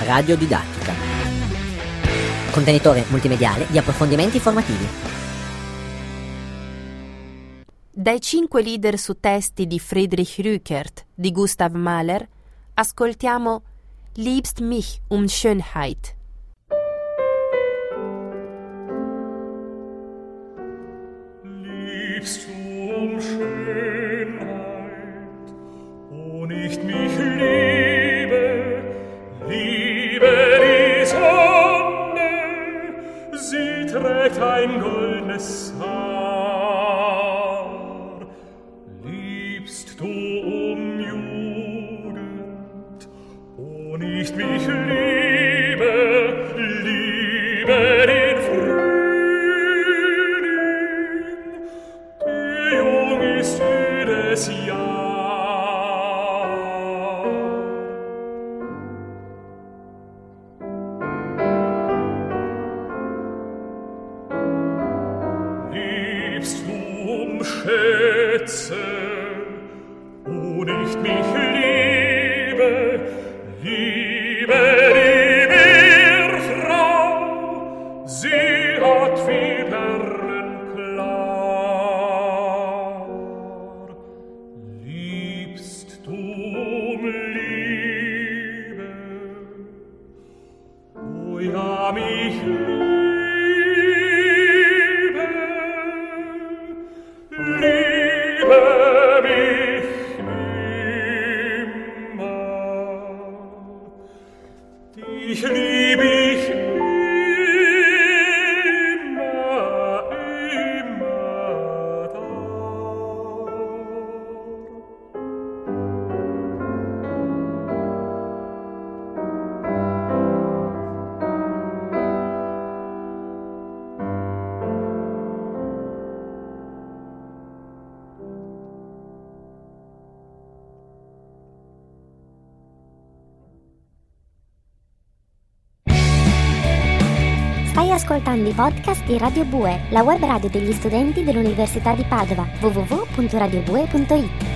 radiodidattica. Contenitore multimediale di approfondimenti formativi. Dai 5 leader su testi di Friedrich Rückert di Gustav Mahler ascoltiamo Liebst mich um Schönheit. Liebst du um Schönheit, o nicht mich liebe, liebe die Sonne, sie trägt ein goldenes Haar. Liebst du um Jugend, o nicht mich liebe, liebe den Frühling, die jung ist jedes Jahr. Liebst du um Schätze, o nicht mich liebe, liebe die Meerfrau, sie hat viel perlenklar. Liebst du um Liebe, o ja mich liebe mich immer, dich lieb ich immer, immer da. Stai ascoltando i podcast di Radio Bue, la web radio degli studenti dell'Università di Padova, www.radiobue.it.